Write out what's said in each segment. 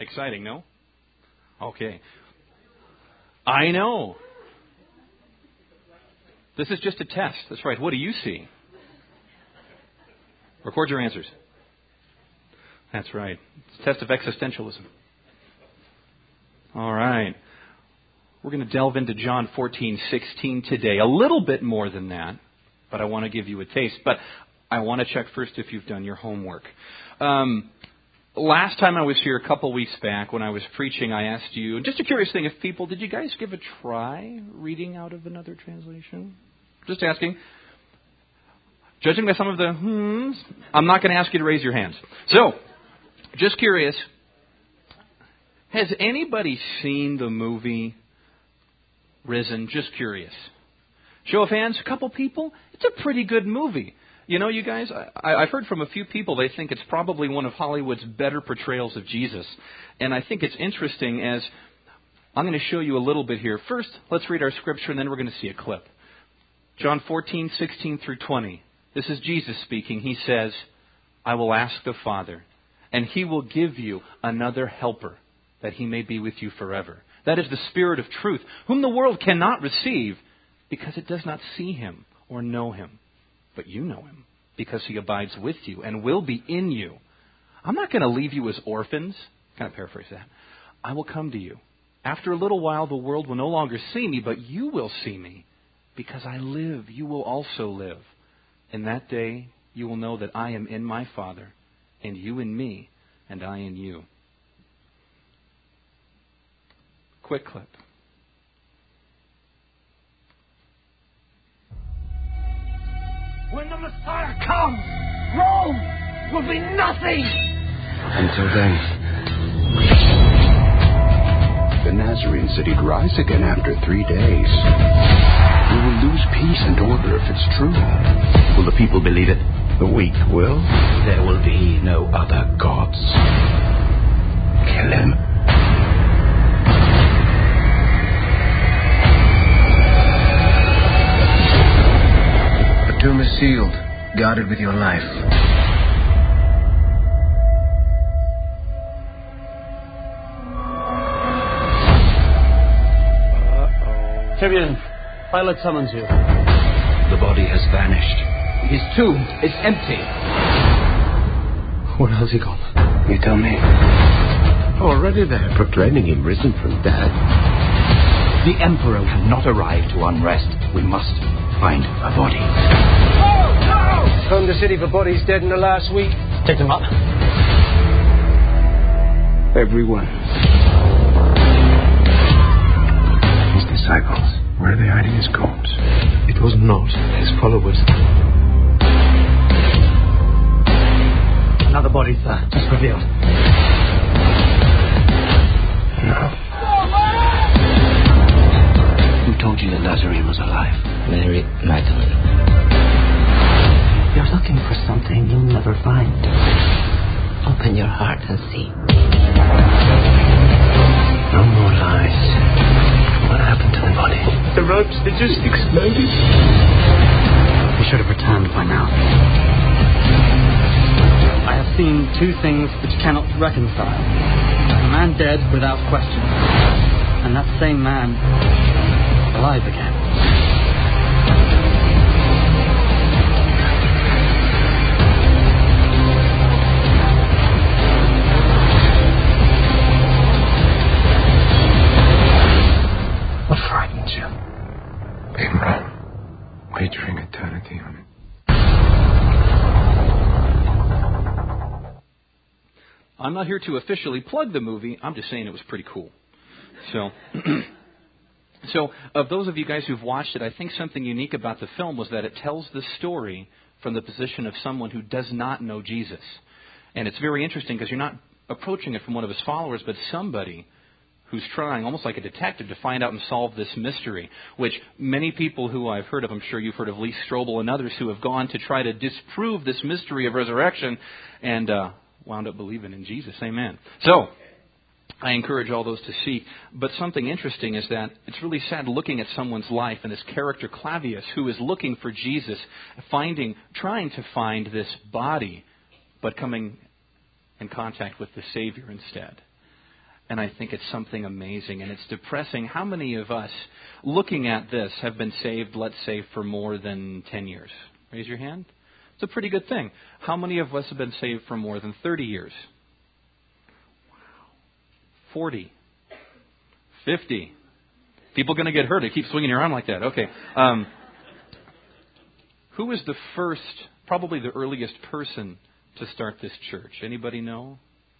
Exciting, no? Okay. I know. This is just a test. That's right. What do you see? Record your answers. That's right. It's a test of existentialism. All right. We're going to delve into John 14:16 today. A little bit more than that, but I want to give you a taste. But I want to check first if you've done your homework. Last time I was here, a couple weeks back, when I was preaching, I asked you, just a curious thing, if people, did you guys give a try reading out of another translation? Just asking. Judging by some of the I'm not going to ask you to raise your hands. So, just curious, has anybody seen the movie Risen? Just curious. Show of hands, a couple people? It's a pretty good movie. You know, you guys, I've heard from a few people, they think it's probably one of Hollywood's better portrayals of Jesus. And I think it's interesting as I'm going to show you a little bit here. First, let's read our scripture and then we're going to see a clip. John 14:16 through 20. This is Jesus speaking. He says, I will ask the Father, and He will give you another helper, that He may be with you forever. That is the Spirit of truth, whom the world cannot receive, because it does not see Him or know Him. But you know Him, because He abides with you and will be in you. I'm not going to leave you as orphans. Kind of paraphrase that. I will come to you. After a little while, the world will no longer see me, but you will see me. Because I live, you will also live. In that day, you will know that I am in my Father, and you in me, and I in you. Quick clip. When the Messiah comes, Rome will be nothing. Until then, the Nazarene said he'd rise again after 3 days. We will lose peace and order if it's true. Will the people believe it? The weak will. There will be no other gods. Kill him. The tomb is sealed, guarded with your life. Tyrion, Pilate summons you. The body has vanished. His tomb is empty. Where has he gone? You tell me. Already there, proclaiming him risen from dead. The Emperor will not arrive to unrest. We must find a body. Combed the city for bodies dead in the last week. Take them up. Everyone. His disciples. Where are they hiding his corpse? It was not his followers. Another body, sir, just revealed. No. Who told you that Nazarene was alive? Mary Magdalene. You're looking for something you'll never find. Open your heart and see. No more lies. What happened to the body? The ropes, they just exploded. He should have returned by now. I have seen two things which cannot reconcile. A man dead without question, and that same man alive again. What frightens you? Being wrong. Wagering eternity on it. I'm not here to officially plug the movie. I'm just saying it was pretty cool. So, of those of you guys who've watched it, I think something unique about the film was that it tells the story from the position of someone who does not know Jesus. And it's very interesting because you're not approaching it from one of his followers, but somebody who's trying, almost like a detective, to find out and solve this mystery, which many people who I've heard of, I'm sure you've heard of Lee Strobel and others who have gone to try to disprove this mystery of resurrection and wound up believing in Jesus. Amen. So, I encourage all those to see. But something interesting is that it's really sad looking at someone's life and this character Clavius who is looking for Jesus, trying to find this body, but coming in contact with the Savior instead. And I think it's something amazing, and it's depressing. How many of us, looking at this, have been saved, let's say, for more than 10 years? Raise your hand. It's a pretty good thing. How many of us have been saved for more than 30 years? 40. 50. People going to get hurt. They keep swinging around like that. Okay. Who was the first, probably the earliest person to start this church? Anybody know?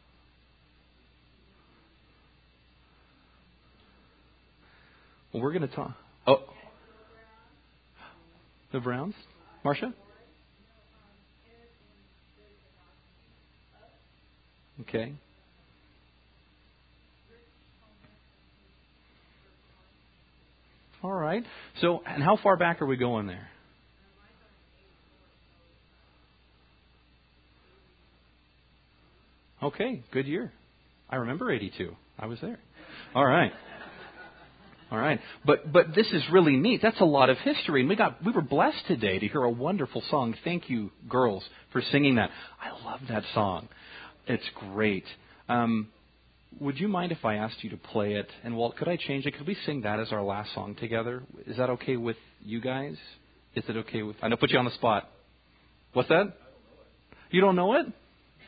Well, we're going to talk. Oh. The Browns? Marcia? Okay. All right. So, and how far back are we going there? Okay, good year. I remember 82. I was there. All right. All right. But this is really neat. That's a lot of history. And we were blessed today to hear a wonderful song. Thank you, girls, for singing that. I love that song. It's great. Would you mind if I asked you to play it? And Walt, could I change it? Could we sing that as our last song together? Is that okay with you guys? Is it okay with... I know, put you on the spot. What's that? You don't know it?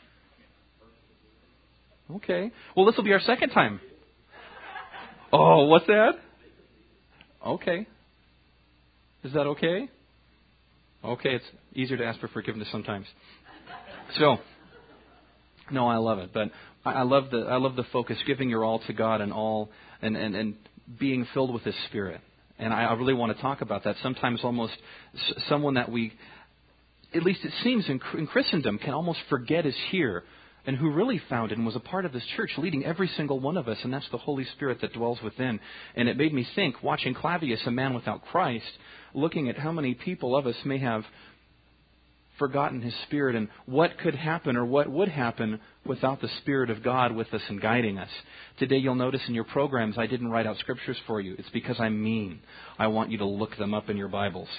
Okay. Well, this will be our second time. Oh, what's that? Okay. Is that okay? Okay, it's easier to ask for forgiveness sometimes. So, no, I love it. But I love the focus, giving your all to God and being filled with His Spirit. And I really want to talk about that. Sometimes almost someone that we, at least it seems in Christendom, can almost forget is here. And who really founded and was a part of this church, leading every single one of us, and that's the Holy Spirit that dwells within. And it made me think, watching Clavius, a man without Christ, looking at how many people of us may have forgotten His Spirit and what could happen or what would happen without the Spirit of God with us and guiding us. Today you'll notice in your programs I didn't write out scriptures for you. It's because I'm mean. I want you to look them up in your Bibles.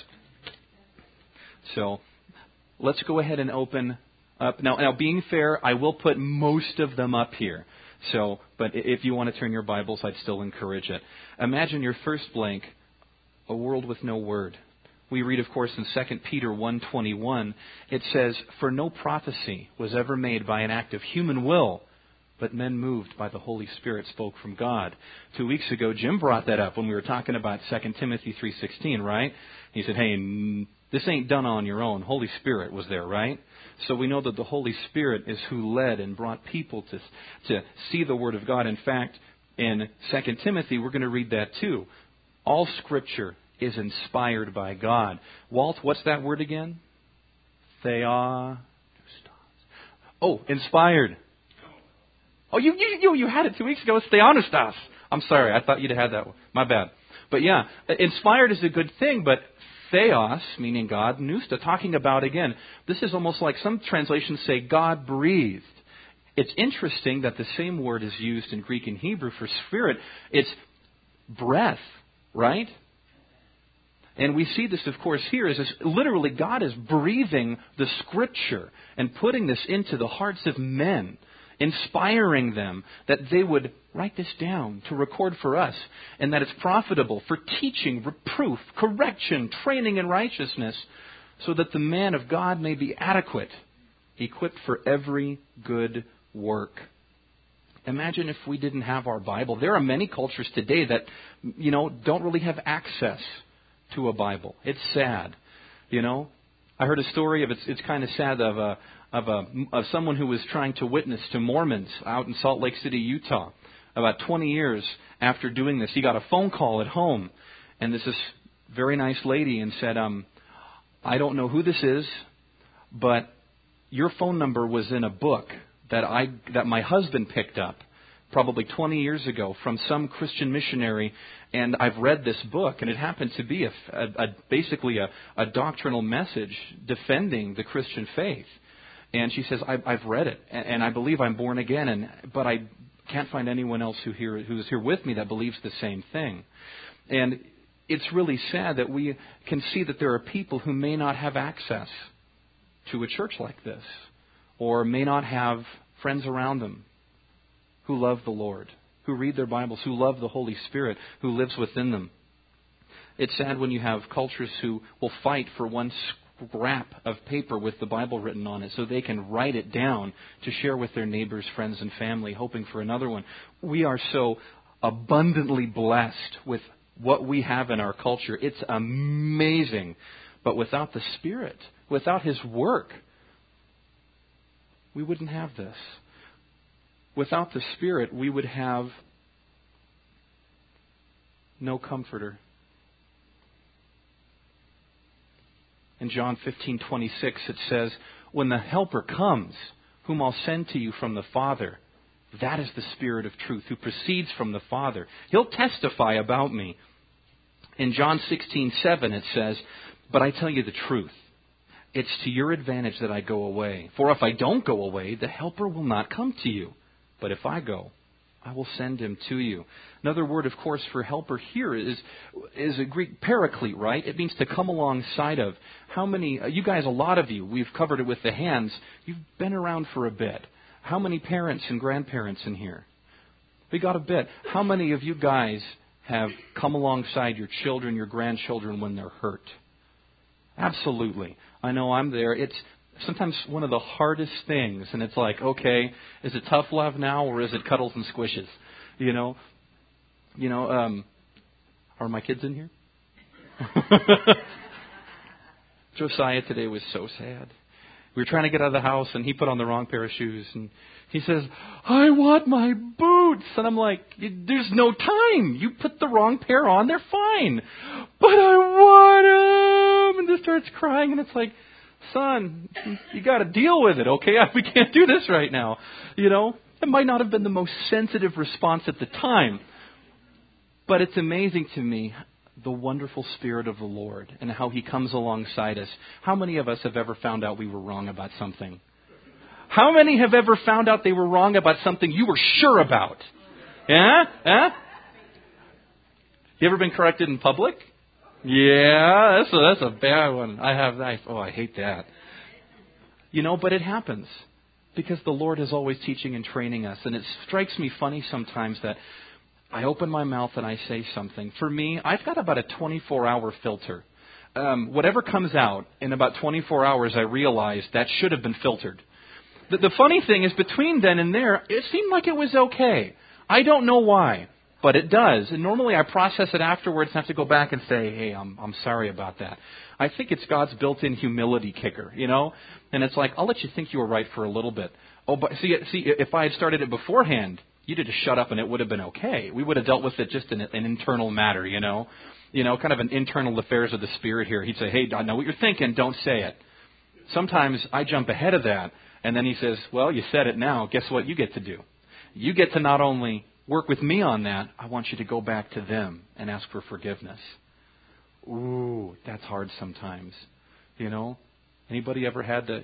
So let's go ahead and open up. Now, being fair, I will put most of them up here. So, but if you want to turn your Bibles, I'd still encourage it. Imagine your first blank, a world with no word. We read, of course, in 2 Peter 1:21, it says, "For no prophecy was ever made by an act of human will, but men moved by the Holy Spirit spoke from God." 2 weeks ago, Jim brought that up when we were talking about 2 Timothy 3:16, right? He said, hey, this ain't done on your own. Holy Spirit was there, right? So we know that the Holy Spirit is who led and brought people to see the Word of God. In fact, in 2 Timothy, we're going to read that too. All Scripture is inspired by God. Walt, what's that word again? Theostos. Oh, inspired. Oh, you had it 2 weeks ago. It's theonostos. I'm sorry. I thought you'd had that one. My bad. But yeah, inspired is a good thing, but theos, meaning God, nousta, talking about, again, this is almost like some translations say God breathed. It's interesting that the same word is used in Greek and Hebrew for spirit. It's breath, right? And we see this, of course, here is literally God is breathing the Scripture and putting this into the hearts of men, inspiring them that they would write this down to record for us, and that it's profitable for teaching, reproof, correction, training in righteousness, so that the man of God may be adequate, equipped for every good work. Imagine if we didn't have our Bible. There are many cultures today that, don't really have access to a Bible. It's sad. I heard a story of it's kind of sad of someone who was trying to witness to Mormons out in Salt Lake City, Utah. About 20 years after doing this, he got a phone call at home, and this very nice lady and said, "I don't know who this is, but your phone number was in a book that my husband picked up probably 20 years ago from some Christian missionary, and I've read this book, and it happened to be basically a doctrinal message defending the Christian faith." And she says, I've read it, and I believe I'm born again, but I can't find anyone else who's here with me that believes the same thing. And it's really sad that we can see that there are people who may not have access to a church like this, or may not have friends around them who love the Lord. who read their Bibles, who love the Holy Spirit, who lives within them. It's sad when you have cultures who will fight for one scrap of paper with the Bible written on it so they can write it down to share with their neighbors, friends, and family, hoping for another one. We are so abundantly blessed with what we have in our culture. It's amazing. But without the Spirit, without His work, we wouldn't have this. Without the Spirit, we would have no comforter. In John 15:26 it says, "When the Helper comes, whom I'll send to you from the Father, that is the Spirit of truth, who proceeds from the Father. He'll testify about me." In John 16:7 it says, "But I tell you the truth. It's to your advantage that I go away. For if I don't go away, the Helper will not come to you. But if I go, I will send him to you." Another word, of course, for helper here is a Greek paraclete, right? It means to come alongside of. How many, you guys, a lot of you, we've covered it with the hands, you've been around for a bit. How many parents and grandparents in here? We got a bit. How many of you guys have come alongside your children, your grandchildren when they're hurt? Absolutely. I know I'm there. It's sometimes one of the hardest things, and it's like, okay, is it tough love now or is it cuddles and squishes? Are my kids in here? Josiah today was so sad. We were trying to get out of the house, and he put on the wrong pair of shoes, and he says, "I want my boots." And I'm like, "There's no time. You put the wrong pair on, they're fine. But I want them." And just starts crying, and it's like, "Son, you got to deal with it, okay? We can't do this right now." It might not have been the most sensitive response at the time, but it's amazing to me the wonderful Spirit of the Lord and how He comes alongside us. How many of us have ever found out we were wrong about something? How many have ever found out they were wrong about something you were sure about? Yeah? You ever been corrected in public? Yeah, that's a bad one. I hate that. But it happens because the Lord is always teaching and training us. And it strikes me funny sometimes that I open my mouth and I say something. For me, I've got about a 24-hour filter. Whatever comes out in about 24 hours, I realize that should have been filtered. The funny thing is, between then and there, it seemed like it was okay. I don't know why, but it does. And normally I process it afterwards and have to go back and say, "Hey, I'm sorry about that." I think it's God's built-in humility kicker, And it's like, I'll let you think you were right for a little bit. Oh, but see, if I had started it beforehand, you'd have just shut up and it would have been okay. We would have dealt with it just in an internal matter, kind of an internal affairs of the Spirit here. He'd say, "Hey, I know what you're thinking. Don't say it." Sometimes I jump ahead of that, and then He says, "Well, you said it now. Guess what you get to do? You get to not only work with me on that, I want you to go back to them and ask for forgiveness." Ooh, that's hard sometimes. Anybody ever had to,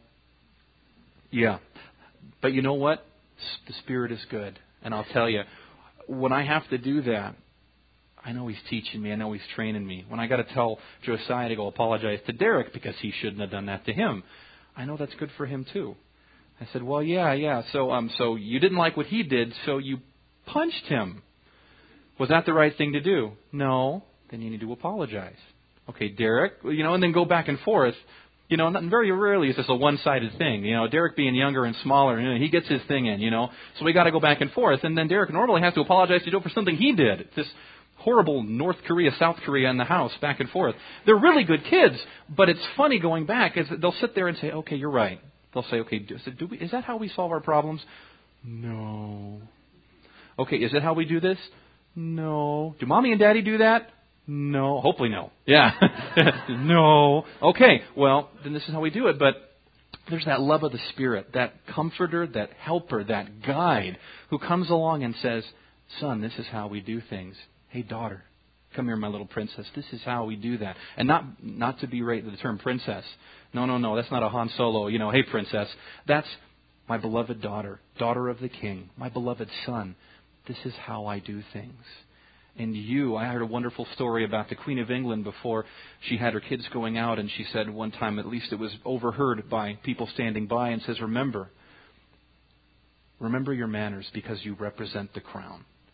Yeah. But you know what? The Spirit is good. And I'll tell you, when I have to do that, I know He's teaching me. I know He's training me. When I got to tell Josiah to go apologize to Derek because he shouldn't have done that to him, I know that's good for him too. I said, "Well, yeah. So you didn't like what he did, so you punched him. Was that the right thing to do?" "No." "Then you need to apologize." "Okay, Derek," and then go back and forth. Very rarely is this a one-sided thing. Derek being younger and smaller, he gets his thing in, So we got to go back and forth. And then Derek normally has to apologize to Joe for something he did. It's this horrible North Korea, South Korea in the house, back and forth. They're really good kids, but it's funny going back. Is they'll sit there and say, "Okay, you're right." They'll say, "Okay, is that how we solve our problems?" "No." "Okay, is it how we do this?" "No." "Do Mommy and Daddy do that?" "No." Hopefully no. Yeah. No. Okay, well, then this is how we do it. But there's that love of the Spirit, that comforter, that helper, that guide who comes along and says, "Son, this is how we do things. Hey, daughter, come here, my little princess. This is how we do that." And not to berate the term princess. No. That's not a Han Solo, "Hey, princess." That's my beloved daughter, daughter of the King, my beloved son. This is how I do things. And I heard a wonderful story about the Queen of England before she had her kids going out, and she said one time, at least it was overheard by people standing by, and says, remember your manners because you represent the crown.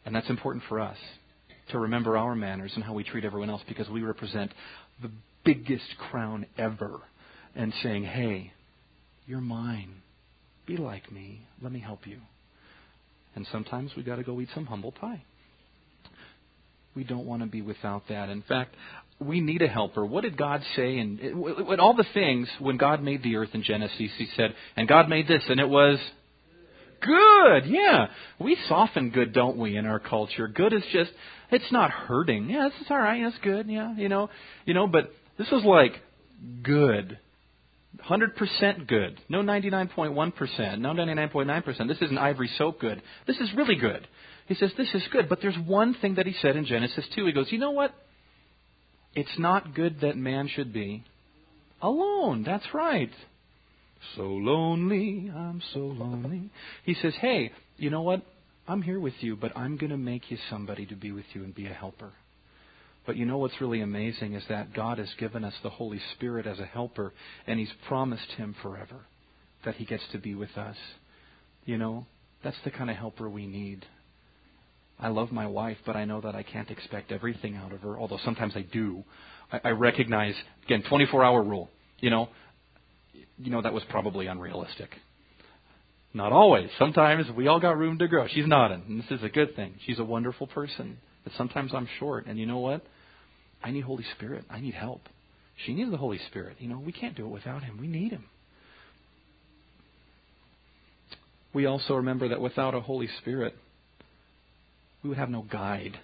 And that's important for us, to remember our manners and how we treat everyone else, because we represent the biggest crown ever. And saying, hey, you're mine. Be like me. Let me help you. And sometimes we got to go eat some humble pie. We don't want to be without that. In fact, we need a helper. What did God say? And all the things, when God made the earth in Genesis, He said, and God made this, and it was good. Yeah. We soften good, don't we, in our culture? Good is just, it's not hurting. Yeah, it's all right. It's good. Yeah, you know, but this was like good. 100% good. No 99.1%. No 99.9%. This isn't ivory soap good. This is really good. He says, this is good. But there's one thing that He said in Genesis 2. He goes, you know what? It's not good that man should be alone. That's right. So lonely, I'm so lonely. He says, hey, you know what? I'm here with you, but I'm going to make you somebody to be with you and be a helper. But you know what's really amazing is that God has given us the Holy Spirit as a helper, and He's promised Him forever that He gets to be with us. You know, that's the kind of helper we need. I love my wife, but I know that I can't expect everything out of her, although sometimes I do. I recognize, again, 24-hour rule. You know, that was probably unrealistic. Not always. Sometimes we all got room to grow. She's nodding, and this is a good thing. She's a wonderful person. But sometimes I'm short, and you know what? I need Holy Spirit. I need help. She needs the Holy Spirit. You know, we can't do it without Him. We need Him. We also remember that without a Holy Spirit, we would have no guide.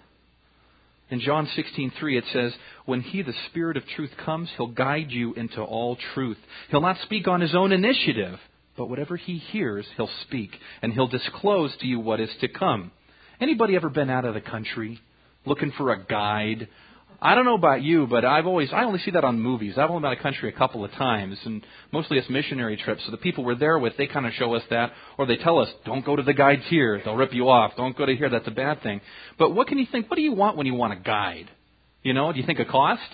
In John 16:3 it says, when He, the Spirit of truth, comes, He'll guide you into all truth. He'll not speak on His own initiative, but whatever He hears, He'll speak, and He'll disclose to you what is to come. Anybody ever been out of the country looking for a guide? I don't know about you, but I only see that on movies. I've only been out of the country a couple of times, and mostly it's missionary trips. So the people we're there with, they kind of show us that, or they tell us, don't go to the guides here. They'll rip you off. Don't go to here. That's a bad thing. But what can you think? What do you want when you want a guide? You know, do you think of cost?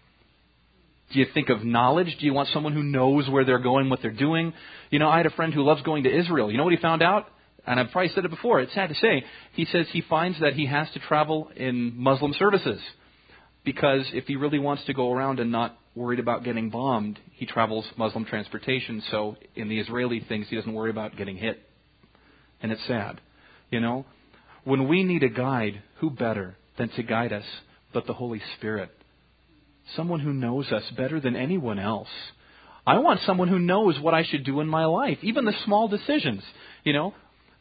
Do you think of knowledge? Do you want someone who knows where they're going, what they're doing? You know, I had a friend who loves going to Israel. You know what he found out? And I've probably said it before. It's sad to say. He says he finds that he has to travel in Muslim services. Because if he really wants to go around and not worried about getting bombed, he travels Muslim transportation. So in the Israeli things, he doesn't worry about getting hit. And it's sad. You know, when we need a guide, who better than to guide us but the Holy Spirit? Someone who knows us better than anyone else. I want someone who knows what I should do in my life, even the small decisions. You know,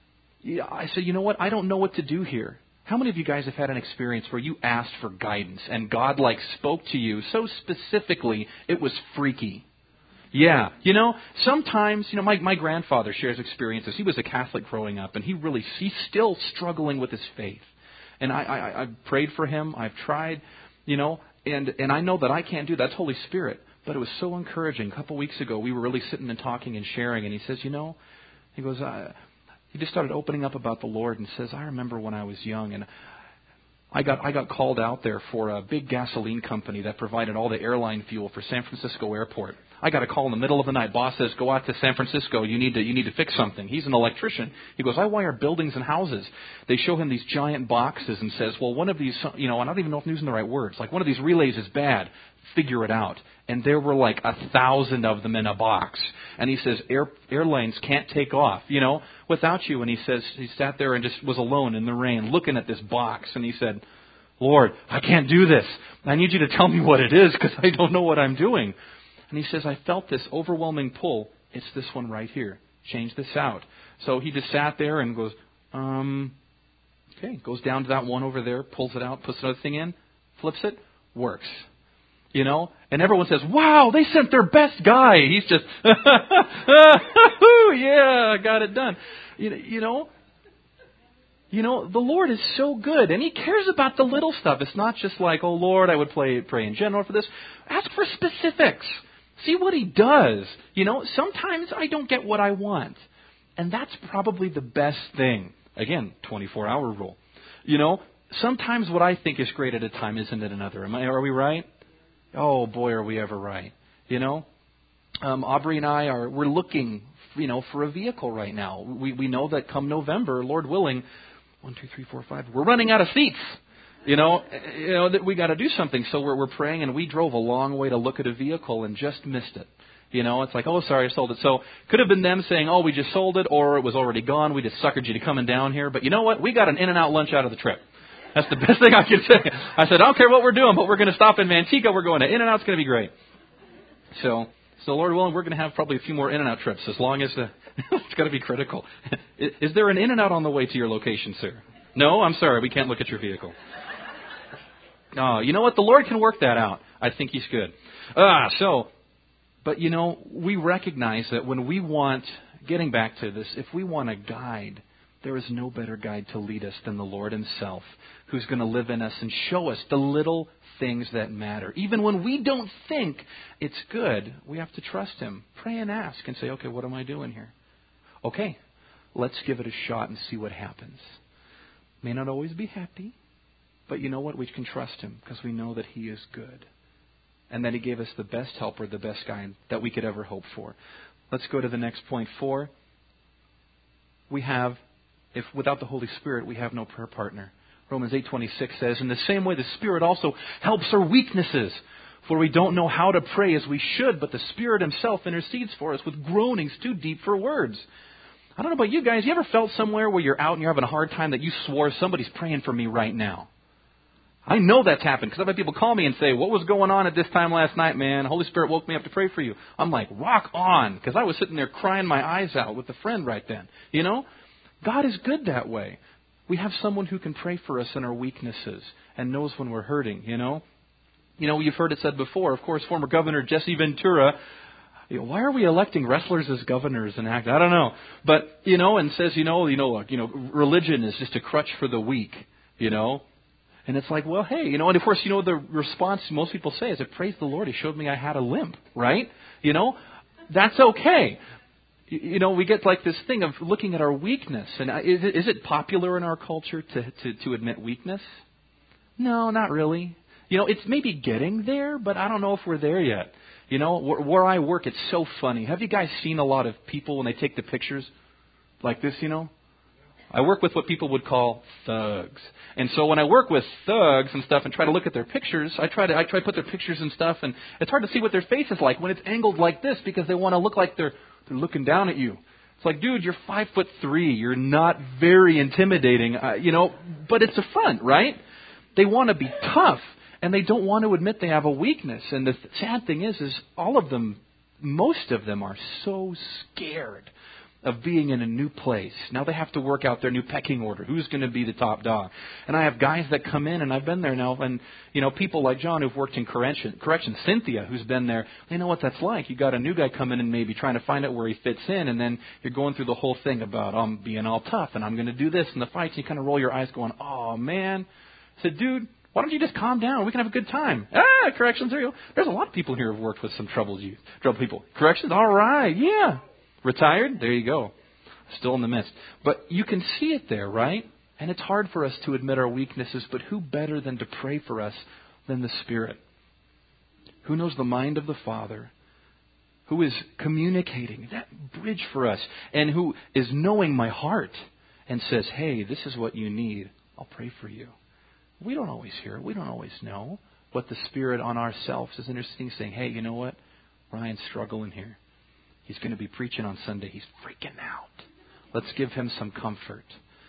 I say, you know what? I don't know what to do here. How many of you guys have had an experience where you asked for guidance and God spoke to you so specifically it was freaky? Yeah. You know, sometimes, my grandfather shares experiences. He was a Catholic growing up, and he's still struggling with his faith. And I've prayed for him. I've tried, and I know that I can't do that. That's Holy Spirit. But it was so encouraging. A couple of weeks ago, we were really sitting and talking and sharing, and he says, he goes, he just started opening up about the Lord and says, I remember when I was young and I got called out there for a big gasoline company that provided all the airline fuel for San Francisco Airport. I got a call in the middle of the night. Boss says, go out to San Francisco. You need to fix something. He's an electrician. He goes, I wire buildings and houses. They show him these giant boxes and says, well, one of these, I don't even know if I'm using the right words. Like one of these relays is bad. Figure it out. And there were 1,000 of them in a box. And he says, airlines can't take off, without you. And he says, he sat there and just was alone in the rain looking at this box. And he said, Lord, I can't do this. I need you to tell me what it is because I don't know what I'm doing. And he says, I felt this overwhelming pull. It's this one right here. Change this out. So he just sat there and goes, okay. Goes down to that one over there, pulls it out, puts another thing in, flips it, works. And everyone says, wow, they sent their best guy. He's just, yeah, I got it done. The Lord is so good, and He cares about the little stuff. It's not just like, oh, Lord, I would pray in general for this. Ask for specifics. See what He does. Sometimes I don't get what I want, and that's probably the best thing. Again, 24-hour rule. Sometimes what I think is great at a time isn't at another. Are we right? Oh, boy, are we ever right. Aubrey and I we're looking, for a vehicle right now. We know that come November, Lord willing, 1, 2, 3, 4, 5. We're running out of seats. That we got to do something. So we're praying, and we drove a long way to look at a vehicle and just missed it. It's like, oh, sorry, I sold it. So could have been them saying, oh, we just sold it, or it was already gone. We just suckered you to coming down here. But you know what? We got an In-N-Out lunch out of the trip. That's the best thing I could say. I said, I don't care what we're doing, but we're going to stop in Manteca. We're going to In-N-Out. It's going to be great. So Lord willing, we're going to have probably a few more In-N-Out trips, as long as it's got to be critical. Is there an In-N-Out on the way to your location, sir? No? I'm sorry. We can't look at your vehicle. Oh, you know what? The Lord can work that out. I think He's good. But we recognize that when we want, getting back to this, if we want a guide, there is no better guide to lead us than the Lord Himself, who's going to live in us and show us the little things that matter. Even when we don't think it's good, we have to trust Him. Pray and ask and say, okay, what am I doing here? Okay, let's give it a shot and see what happens. May not always be happy, but you know what? We can trust Him because we know that He is good and that He gave us the best helper, the best guide that we could ever hope for. Let's go to the next point. 4. If without the Holy Spirit, we have no prayer partner. Romans 8:26 says, in the same way, the Spirit also helps our weaknesses. For we don't know how to pray as we should, but the Spirit Himself intercedes for us with groanings too deep for words. I don't know about you guys. You ever felt somewhere where you're out and you're having a hard time that you swore somebody's praying for me right now? I know that's happened because I've had people call me and say, what was going on at this time last night, man? Holy Spirit woke me up to pray for you. I'm like, rock on, because I was sitting there crying my eyes out with a friend right then. God is good that way. We have someone who can pray for us in our weaknesses and knows when we're hurting, You've heard it said before, of course, former Governor Jesse Ventura. Why are we electing wrestlers as governors and act? I don't know. But, and says, religion is just a crutch for the weak, And it's like, well, hey, and of course, the response most people say is, praise the Lord, He showed me I had a limp, right? That's okay. We get like this thing of looking at our weakness. And is it popular in our culture to admit weakness? No, not really. It's maybe getting there, but I don't know if we're there yet. Where I work, it's so funny. Have you guys seen a lot of people when they take the pictures like this, I work with what people would call thugs. And so when I work with thugs and stuff and try to look at their pictures, I try to put their pictures and stuff, and it's hard to see what their face is like when it's angled like this because they want to look like they're looking down at you. It's like, dude, you're 5'3". You're not very intimidating, but it's a front, right? They want to be tough, and they don't want to admit they have a weakness. And the sad thing is all of them, most of them are so scared of being in a new place. Now they have to work out their new pecking order. Who's going to be the top dog? And I have guys that come in, and I've been there now, and people like John who've worked in correction, Cynthia who's been there, they know what that's like. You got a new guy coming in, maybe trying to find out where he fits in, and then you're going through the whole thing about being all tough, and I'm going to do this in the fights. And you kind of roll your eyes, going, "Oh man!" I said, "Dude, why don't you just calm down? We can have a good time." Corrections, there you go. There's a lot of people here who've worked with some troubled people. Corrections, all right, yeah. Retired? There you go. Still in the midst. But you can see it there, right? And it's hard for us to admit our weaknesses, but who better than to pray for us than the Spirit? Who knows the mind of the Father? Who is communicating that bridge for us? And who is knowing my heart and says, hey, this is what you need. I'll pray for you. We don't always hear it. We don't always know. But the Spirit on ourselves is interceding, saying, hey, you know what? Ryan's struggling here. He's going to be preaching on Sunday. He's freaking out. Let's give him some comfort.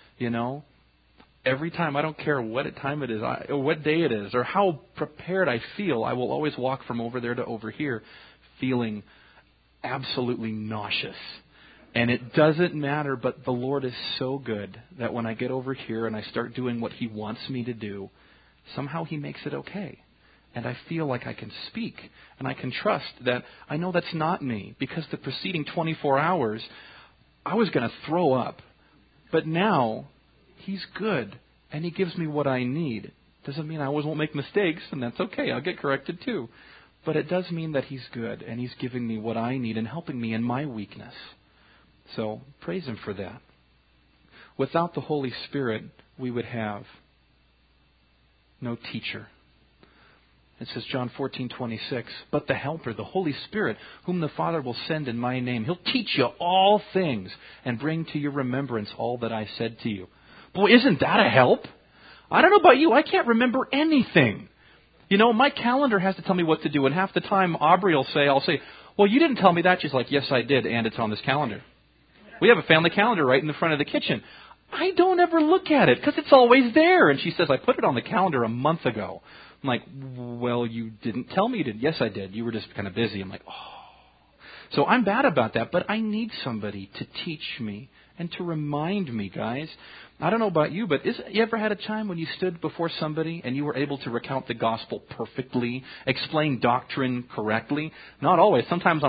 Every time, I don't care what time it is, or what day it is, or how prepared I feel, I will always walk from over there to over here feeling absolutely nauseous. And it doesn't matter, but the Lord is so good that when I get over here and I start doing what He wants me to do, somehow He makes it okay. And I feel like I can speak, and I can trust that I know that's not me, because the preceding 24 hours, I was going to throw up. But now, He's good, and He gives me what I need. Doesn't mean I always won't make mistakes, and that's okay. I'll get corrected too. But it does mean that He's good, and He's giving me what I need and helping me in my weakness. So, praise Him for that. Without the Holy Spirit, we would have no teacher. It says, John 14:26, but the Helper, the Holy Spirit, whom the Father will send in my name, He'll teach you all things and bring to your remembrance all that I said to you. Boy, isn't that a help? I don't know about you. I can't remember anything. You know, my calendar has to tell me what to do. And half the time, Aubrey will say, I'll say, well, you didn't tell me that. She's like, yes, I did. And it's on this calendar. We have a family calendar right in the front of the kitchen. I don't ever look at it because it's always there. And she says, I put it on the calendar a month ago. I'm like, well, you didn't tell me you did. Yes, I did. You were just kind of busy. I'm like, oh. So I'm bad about that, but I need somebody to teach me and to remind me, guys. I don't know about you, but you ever had a time when you stood before somebody and you were able to recount the gospel perfectly, explain doctrine correctly? Not always. Sometimes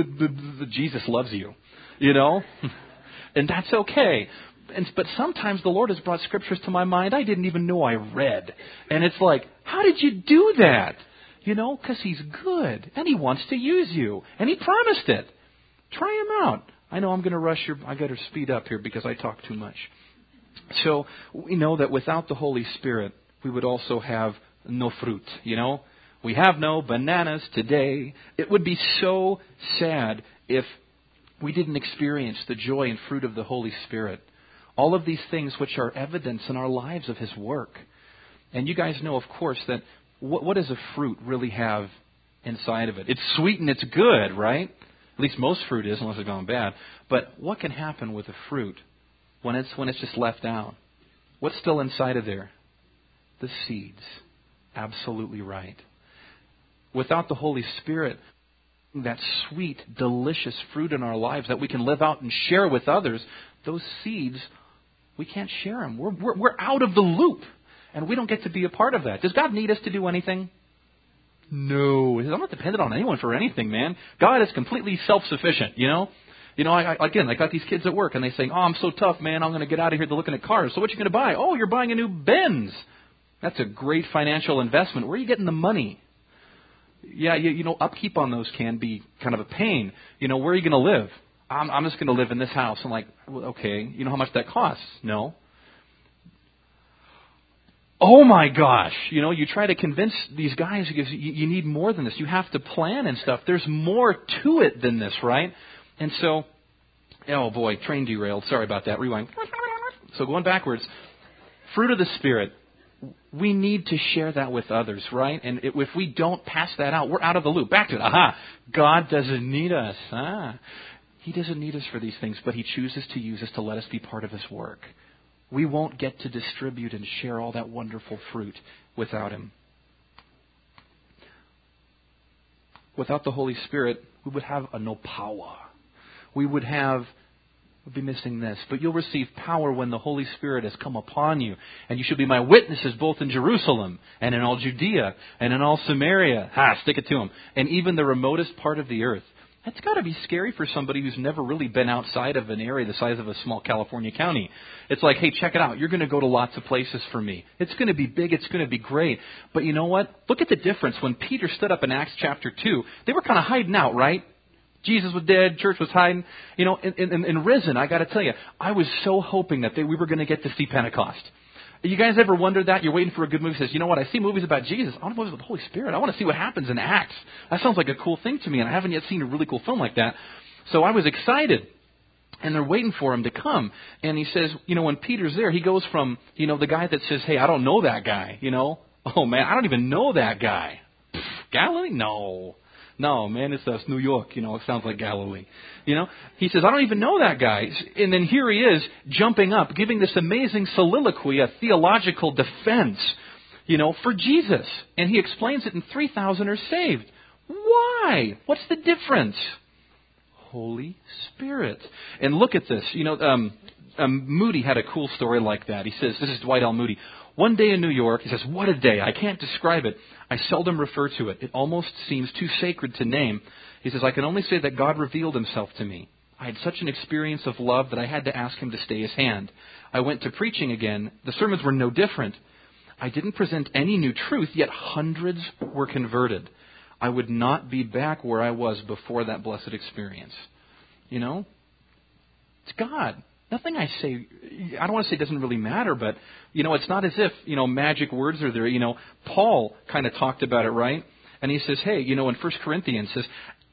Jesus loves you, you know, and that's okay. But sometimes the Lord has brought scriptures to my mind I didn't even know I read. And it's like, how did you do that? You know, because He's good and He wants to use you. And He promised it. Try Him out. I know I'm going to rush I got to speed up here because I talk too much. So we know that without the Holy Spirit, we would also have no fruit, you know. We have no bananas today. It would be so sad if we didn't experience the joy and fruit of the Holy Spirit. All of these things which are evidence in our lives of His work. And you guys know, of course, that what does a fruit really have inside of it? It's sweet and it's good, right? At least most fruit is, unless it's gone bad. But what can happen with a fruit when it's just left out? What's still inside of there? The seeds. Absolutely right. Without the Holy Spirit, that sweet, delicious fruit in our lives that we can live out and share with others, those seeds, we can't share them. We're out of the loop. And we don't get to be a part of that. Does God need us to do anything? No. I'm not dependent on anyone for anything, man. God is completely self-sufficient, you know? You know, I got these kids at work, and they say, oh, I'm so tough, man, I'm going to get out of here to looking at cars. So what you going to buy? Oh, you're buying a new Benz. That's a great financial investment. Where are you getting the money? Yeah, you know, upkeep on those can be kind of a pain. You know, where are you going to live? I'm just going to live in this house. I'm like, well, okay, you know how much that costs? No. Oh my gosh, you know, you try to convince these guys because you need more than this. You have to plan and stuff. There's more to it than this, right? And so, oh boy, train derailed. Sorry about that. Rewind. So going backwards, fruit of the Spirit. We need to share that with others, right? And if we don't pass that out, we're out of the loop. Back to it. Aha. God doesn't need us. He doesn't need us for these things, but He chooses to use us to let us be part of His work. We won't get to distribute and share all that wonderful fruit without Him. Without the Holy Spirit, we would have no power. We'd be missing this. But you'll receive power when the Holy Spirit has come upon you. And you shall be my witnesses both in Jerusalem and in all Judea and in all Samaria. Stick it to them. And even the remotest part of the earth. That's got to be scary for somebody who's never really been outside of an area the size of a small California county. It's like, hey, check it out. You're going to go to lots of places for me. It's going to be big. It's going to be great. But you know what? Look at the difference. When Peter stood up in Acts chapter 2, they were kind of hiding out, right? Jesus was dead. Church was hiding. You know, and risen, I got to tell you, I was so hoping that we were going to get to see Pentecost. You guys ever wondered that? You're waiting for a good movie. Says, you know what? I see movies about Jesus. I want movies with the Holy Spirit. I want to see what happens in Acts. That sounds like a cool thing to me, and I haven't yet seen a really cool film like that. So I was excited. And they're waiting for Him to come. And he says, you know, when Peter's there, he goes from, you know, the guy that says, hey, I don't know that guy, you know. Oh, man, I don't even know that guy. Galilee? No. No, man, it's New York. You know, it sounds like Galilee. You know, he says, I don't even know that guy. And then here he is jumping up, giving this amazing soliloquy, a theological defense, you know, for Jesus. And he explains it, and 3,000 are saved. Why? What's the difference? Holy Spirit. And look at this. You know, Moody had a cool story like that. He says, this is Dwight L. Moody. One day in New York, he says, what a day. I can't describe it. I seldom refer to it. It almost seems too sacred to name. He says, I can only say that God revealed Himself to me. I had such an experience of love that I had to ask Him to stay His hand. I went to preaching again. The sermons were no different. I didn't present any new truth, yet hundreds were converted. I would not be back where I was before that blessed experience. You know? It's God. Nothing I say, I don't want to say doesn't really matter, but, you know, it's not as if, you know, magic words are there. You know, Paul kind of talked about it, right? And he says, hey, you know, in 1 Corinthians says,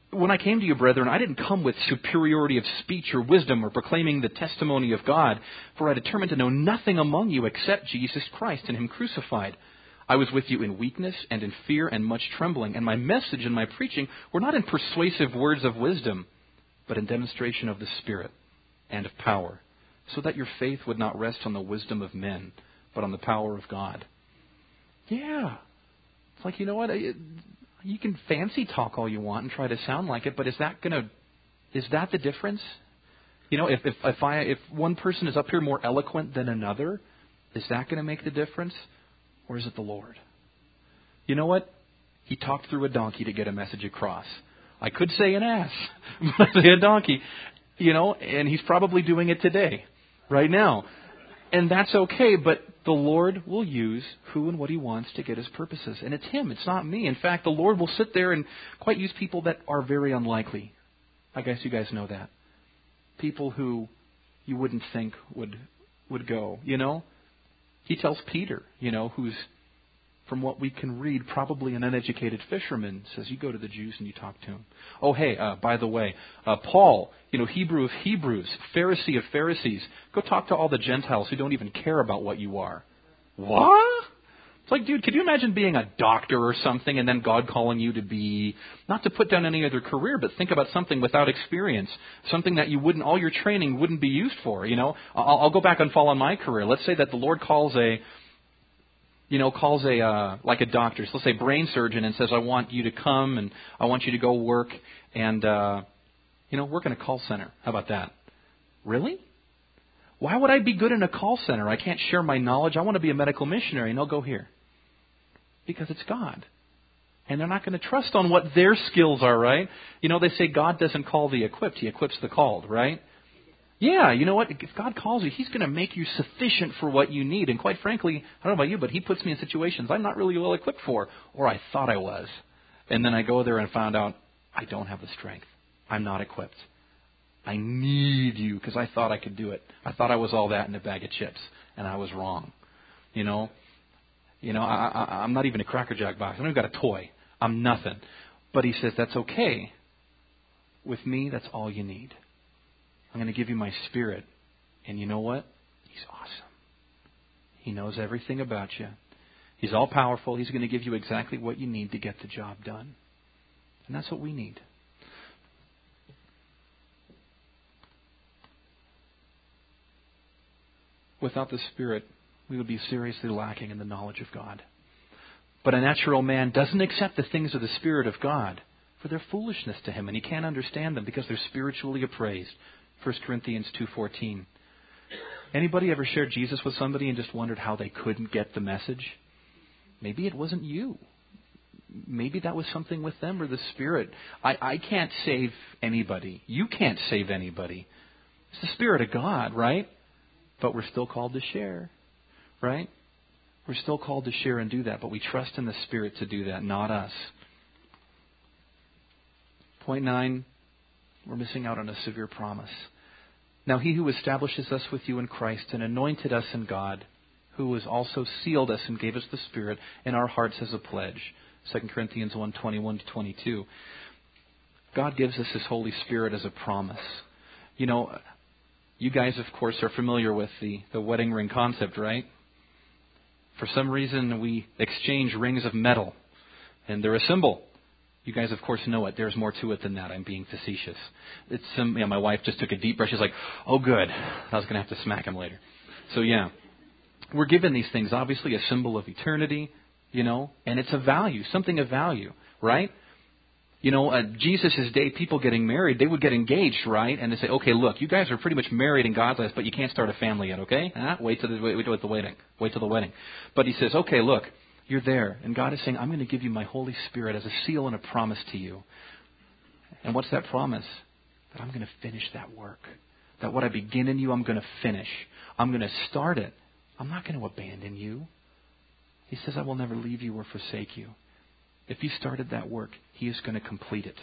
When I came to you, brethren, I didn't come with superiority of speech or wisdom or proclaiming the testimony of God, for I determined to know nothing among you except Jesus Christ and Him crucified. I was with you in weakness and in fear and much trembling, and my message and my preaching were not in persuasive words of wisdom, but in demonstration of the Spirit and of power, so that your faith would not rest on the wisdom of men, but on the power of God. Yeah. It's like, you know what? You can fancy talk all you want and try to sound like it, but is that the difference? You know, if one person is up here more eloquent than another, is that going to make the difference? Or is it the Lord? You know what? He talked through a donkey to get a message across. I could say an ass, but I say a donkey. You know, and He's probably doing it today, right now. And that's okay, but the Lord will use who and what He wants to get His purposes. And it's Him, it's not me. In fact, the Lord will sit there and quite use people that are very unlikely. I guess you guys know that. People who you wouldn't think would go, you know. He tells Peter, you know, who's, from what we can read, probably an uneducated fisherman, says, you go to the Jews and you talk to them. Oh, hey, by the way, Paul, you know, Hebrew of Hebrews, Pharisee of Pharisees, go talk to all the Gentiles who don't even care about what you are. What? It's like, dude, could you imagine being a doctor or something and then God calling you to be, not to put down any other career, but think about something without experience, something that you wouldn't, all your training wouldn't be used for, you know? I'll go back and fall on my career. Let's say that the Lord calls like a doctor, so let's say brain surgeon, and says, I want you to come and I want you to go work and, work in a call center. How about that? Really? Why would I be good in a call center? I can't share my knowledge. I want to be a medical missionary, and I'll go here. Because it's God. And they're not going to trust on what their skills are, right? You know, they say God doesn't call the equipped. He equips the called, right? Yeah, you know what? If God calls you, He's going to make you sufficient for what you need. And quite frankly, I don't know about you, but He puts me in situations I'm not really well equipped for, or I thought I was. And then I go there and found out I don't have the strength. I'm not equipped. I need you because I thought I could do it. I thought I was all that in a bag of chips, and I was wrong. You know, I'm not even a Cracker Jack box. I don't even got a toy. I'm nothing. But He says, that's okay. With me, that's all you need. I'm going to give you my Spirit. And you know what? He's awesome. He knows everything about you. He's all powerful. He's going to give you exactly what you need to get the job done. And that's what we need. Without the Spirit, we would be seriously lacking in the knowledge of God. But a natural man doesn't accept the things of the Spirit of God, for they're foolishness to him, and he can't understand them because they're spiritually appraised. 1 Corinthians 2:14. Anybody ever shared Jesus with somebody and just wondered how they couldn't get the message? Maybe it wasn't you. Maybe that was something with them or the Spirit. I can't save anybody. You can't save anybody. It's the Spirit of God, right? But we're still called to share, right? We're still called to share and do that, but we trust in the Spirit to do that, not us. Point 9, we're missing out on a severe promise. Now He who establishes us with you in Christ and anointed us in God, who has also sealed us and gave us the Spirit in our hearts as a pledge. 2 Corinthians 1:21-22. God gives us His Holy Spirit as a promise. You know, you guys, of course, are familiar with the wedding ring concept, right? For some reason, we exchange rings of metal, and they're a symbol. You guys, of course, know it. There's more to it than that. I'm being facetious. My wife just took a deep breath. She's like, oh, good. I was going to have to smack him later. So, yeah. We're given these things, obviously, a symbol of eternity, you know, and it's a value, something of value, right? You know, Jesus' day, people getting married, they would get engaged, right? And they say, okay, look, you guys are pretty much married in God's eyes, but you can't start a family yet, okay? Wait till the wedding. Wait till the wedding. But He says, okay, look, you're there. And God is saying, I'm going to give you my Holy Spirit as a seal and a promise to you. And what's that promise? That I'm going to finish that work. That what I begin in you, I'm going to finish. I'm going to start it. I'm not going to abandon you. He says, I will never leave you or forsake you. If He started that work, He is going to complete it.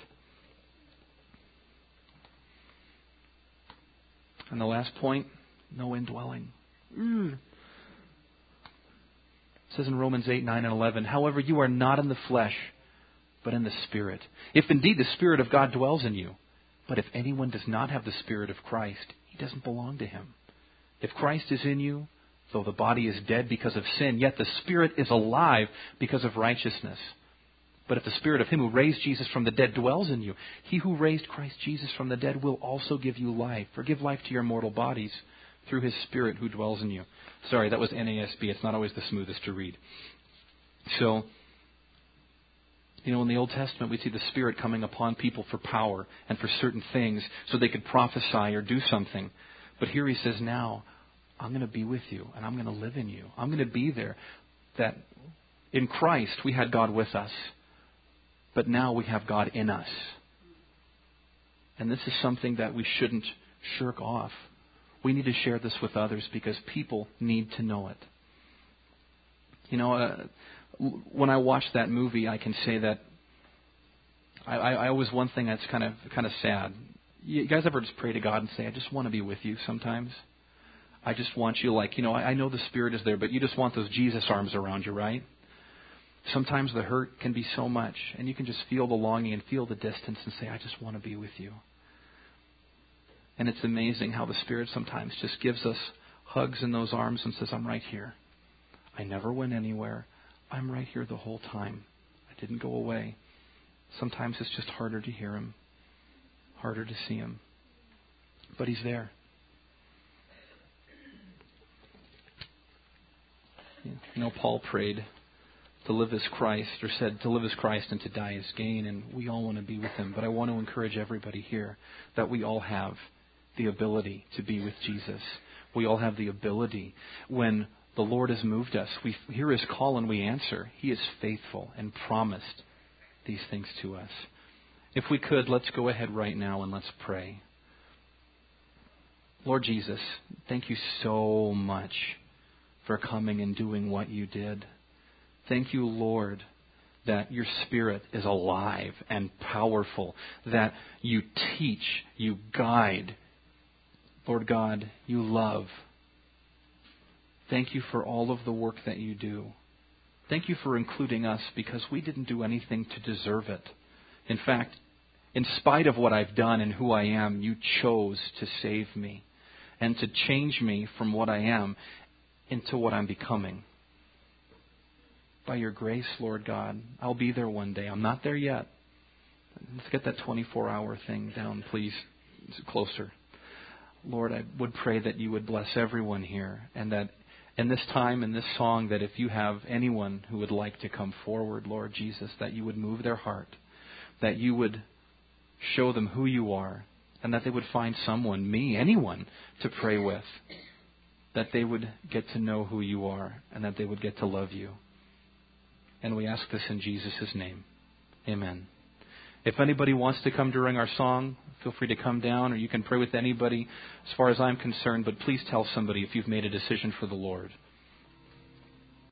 And the last point, no indwelling. It says in Romans 8, 9, and 11, however, you are not in the flesh, but in the Spirit. If indeed the Spirit of God dwells in you. But if anyone does not have the Spirit of Christ, he doesn't belong to him. If Christ is in you, though the body is dead because of sin, yet the Spirit is alive because of righteousness. But if the Spirit of him who raised Jesus from the dead dwells in you, he who raised Christ Jesus from the dead will also give you life, or give life to your mortal bodies through his Spirit who dwells in you. Sorry, that was NASB. It's not always the smoothest to read. So, in the Old Testament, we see the Spirit coming upon people for power and for certain things so they could prophesy or do something. But here he says, now, I'm going to be with you and I'm going to live in you. I'm going to be there. That in Christ, we had God with us. But now we have God in us. And this is something that we shouldn't shirk off. We need to share this with others because people need to know it. When I watch that movie, I can say that I always, one thing that's kind of sad. You guys ever just pray to God and say, I just want to be with you sometimes? I just want you I know the Spirit is there, but you just want those Jesus arms around you, right? Sometimes the hurt can be so much, and you can just feel the longing and feel the distance and say, I just want to be with you. And it's amazing how the Spirit sometimes just gives us hugs in those arms and says, I'm right here. I never went anywhere. I'm right here the whole time. I didn't go away. Sometimes it's just harder to hear him, harder to see him. But he's there. Paul prayed to live as Christ, or said to live as Christ and to die as gain, and we all want to be with him. But I want to encourage everybody here that we all have the ability to be with Jesus. We all have the ability. When the Lord has moved us, we hear his call and we answer. He is faithful and promised these things to us. If we could, let's go ahead right now and let's pray. Lord Jesus, thank you so much for coming and doing what you did. Thank you, Lord, that your Spirit is alive and powerful, that you teach, you guide. Lord God, you love. Thank you for all of the work that you do. Thank you for including us because we didn't do anything to deserve it. In fact, in spite of what I've done and who I am, you chose to save me and to change me from what I am into what I'm becoming. By your grace, Lord God, I'll be there one day. I'm not there yet. Let's get that 24-hour thing down, please. It's closer. Lord, I would pray that you would bless everyone here, and that in this time, in this song, that if you have anyone who would like to come forward, Lord Jesus, that you would move their heart, that you would show them who you are, and that they would find someone, me, anyone, to pray with, that they would get to know who you are, and that they would get to love you. And we ask this in Jesus' name. Amen. If anybody wants to come during our song, feel free to come down, or you can pray with anybody as far as I'm concerned. But please tell somebody if you've made a decision for the Lord.